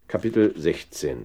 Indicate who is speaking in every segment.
Speaker 1: Kapitel 16.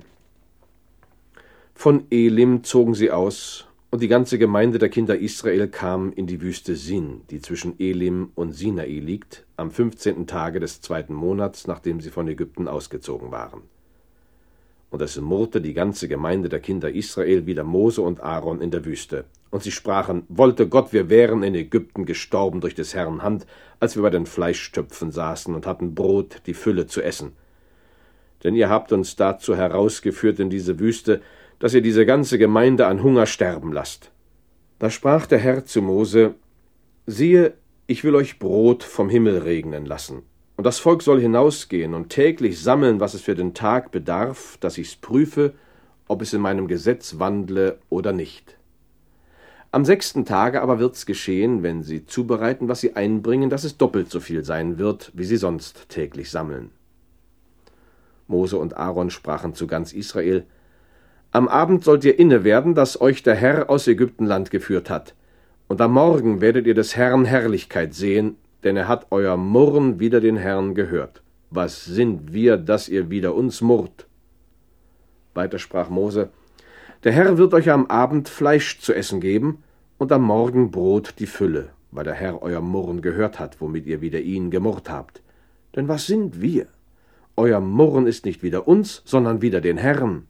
Speaker 1: Von Elim zogen sie aus, und die ganze Gemeinde der Kinder Israel kam in die Wüste Sin, die zwischen Elim und Sinai liegt, am 15. Tage des 2. Monats, nachdem sie von Ägypten ausgezogen waren. Und es murrte die ganze Gemeinde der Kinder Israel wider Mose und Aaron in der Wüste. Und sie sprachen: Wollte Gott, wir wären in Ägypten gestorben durch des Herrn Hand, als wir bei den Fleischtöpfen saßen und hatten Brot, die Fülle zu essen. Denn ihr habt uns dazu herausgeführt in diese Wüste, dass ihr diese ganze Gemeinde an Hunger sterben lasst. Da sprach der Herr zu Mose: Siehe, ich will euch Brot vom Himmel regnen lassen. Und das Volk soll hinausgehen und täglich sammeln, was es für den Tag bedarf, dass ich's prüfe, ob es in meinem Gesetz wandle oder nicht. Am 6. Tage aber wird's geschehen, wenn sie zubereiten, was sie einbringen, dass es doppelt so viel sein wird, wie sie sonst täglich sammeln. Mose und Aaron sprachen zu ganz Israel: Am Abend sollt ihr inne werden, dass euch der Herr aus Ägyptenland geführt hat. Und am Morgen werdet ihr des Herrn Herrlichkeit sehen, denn er hat euer Murren wider den Herrn gehört. Was sind wir, dass ihr wider uns murrt? Weiter sprach Mose: Der Herr wird euch am Abend Fleisch zu essen geben und am Morgen Brot die Fülle, weil der Herr euer Murren gehört hat, womit ihr wider ihn gemurrt habt. Denn was sind wir? Euer Murren ist nicht wider uns, sondern wider den Herrn.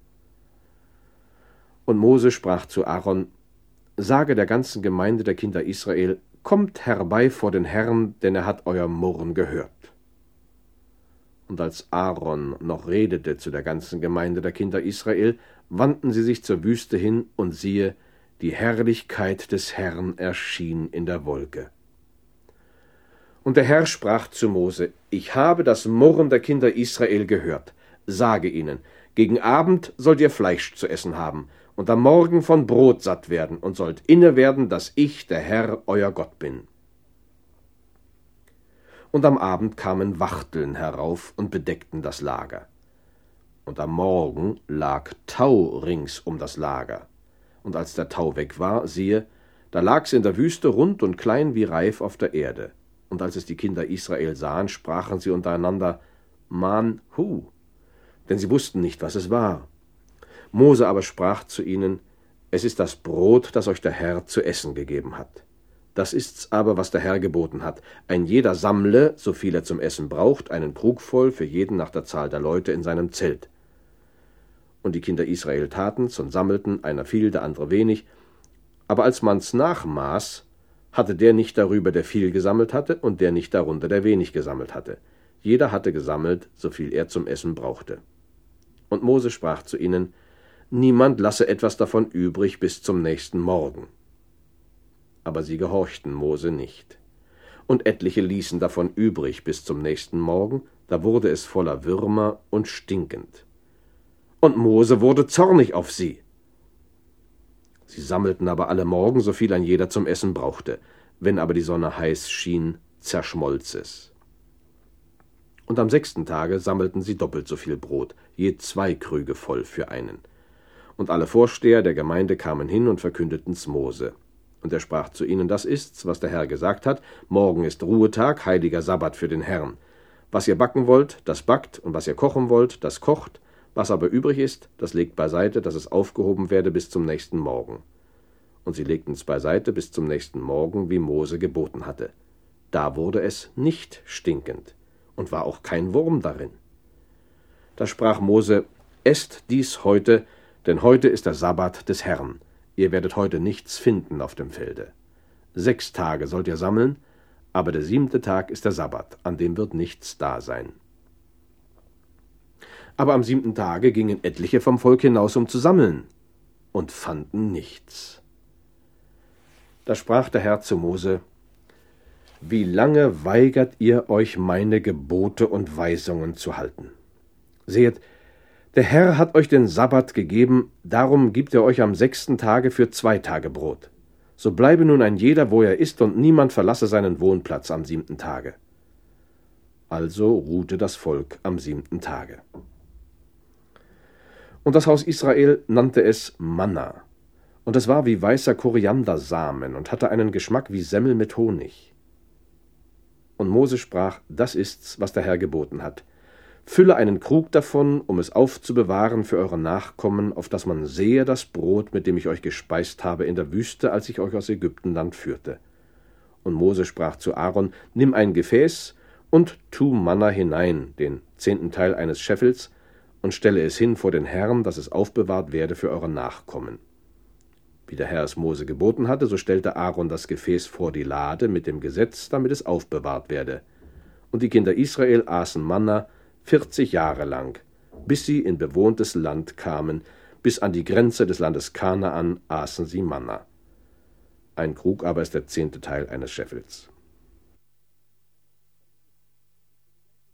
Speaker 1: Und Mose sprach zu Aaron: Sage der ganzen Gemeinde der Kinder Israel: Kommt herbei vor den Herrn, denn er hat euer Murren gehört. Und als Aaron noch redete zu der ganzen Gemeinde der Kinder Israel, wandten sie sich zur Wüste hin, und siehe, die Herrlichkeit des Herrn erschien in der Wolke. Und der Herr sprach zu Mose: Ich habe das Murren der Kinder Israel gehört. Sage ihnen: Gegen Abend sollt ihr Fleisch zu essen haben, und am Morgen von Brot satt werden, und sollt inne werden, dass ich, der Herr, euer Gott bin. Und am Abend kamen Wachteln herauf und bedeckten das Lager. Und am Morgen lag Tau rings um das Lager. Und als der Tau weg war, siehe, da lag's in der Wüste rund und klein wie Reif auf der Erde. Und als es die Kinder Israel sahen, sprachen sie untereinander: Man, hu! Denn sie wussten nicht, was es war. Mose aber sprach zu ihnen: Es ist das Brot, das euch der Herr zu essen gegeben hat. Das ist's aber, was der Herr geboten hat: Ein jeder sammle, so viel er zum Essen braucht, einen Krug voll, für jeden nach der Zahl der Leute in seinem Zelt. Und die Kinder Israel taten's und sammelten, einer viel, der andere wenig. Aber als man's nachmaß, hatte der nicht darüber, der viel gesammelt hatte, und der nicht darunter, der wenig gesammelt hatte. Jeder hatte gesammelt, so viel er zum Essen brauchte. Und Mose sprach zu ihnen: Niemand lasse etwas davon übrig bis zum nächsten Morgen. Aber sie gehorchten Mose nicht. Und etliche ließen davon übrig bis zum nächsten Morgen, da wurde es voller Würmer und stinkend. Und Mose wurde zornig auf sie. Sie sammelten aber alle Morgen, so viel ein jeder zum Essen brauchte. Wenn aber die Sonne heiß schien, zerschmolz es. Und am 6. Tage sammelten sie doppelt so viel Brot, je 2 Krüge voll für einen. Und alle Vorsteher der Gemeinde kamen hin und verkündeten's Mose. Und er sprach zu ihnen: Das ist's, was der Herr gesagt hat: Morgen ist Ruhetag, heiliger Sabbat für den Herrn. Was ihr backen wollt, das backt, und was ihr kochen wollt, das kocht. Was aber übrig ist, das legt beiseite, dass es aufgehoben werde bis zum nächsten Morgen. Und sie legten's beiseite bis zum nächsten Morgen, wie Mose geboten hatte. Da wurde es nicht stinkend, und war auch kein Wurm darin. Da sprach Mose: Esst dies heute, denn heute ist der Sabbat des Herrn. Ihr werdet heute nichts finden auf dem Felde. 6 Tage sollt ihr sammeln, aber der 7. Tag ist der Sabbat, an dem wird nichts da sein. Aber am 7. Tage gingen etliche vom Volk hinaus, um zu sammeln, und fanden nichts. Da sprach der Herr zu Mose: Wie lange weigert ihr euch, meine Gebote und Weisungen zu halten? Sehet, der Herr hat euch den Sabbat gegeben, darum gibt er euch am 6. Tage für 2 Tage Brot. So bleibe nun ein jeder, wo er ist, und niemand verlasse seinen Wohnplatz am 7. Tage. Also ruhte das Volk am 7. Tage. Und das Haus Israel nannte es Manna, und es war wie weißer Koriandersamen und hatte einen Geschmack wie Semmel mit Honig. Und Mose sprach: Das ist's, was der Herr geboten hat: Fülle einen Krug davon, um es aufzubewahren für eure Nachkommen, auf dass man sehe das Brot, mit dem ich euch gespeist habe in der Wüste, als ich euch aus Ägyptenland führte. Und Mose sprach zu Aaron: Nimm ein Gefäß und tu Manna hinein, den 10. Teil eines Scheffels, und stelle es hin vor den Herrn, dass es aufbewahrt werde für eure Nachkommen. Wie der Herr es Mose geboten hatte, so stellte Aaron das Gefäß vor die Lade mit dem Gesetz, damit es aufbewahrt werde. Und die Kinder Israel aßen Manna 40 Jahre lang, bis sie in bewohntes Land kamen, bis an die Grenze des Landes Kanaan aßen sie Manna. Ein Krug aber ist der 10. Teil eines Scheffels.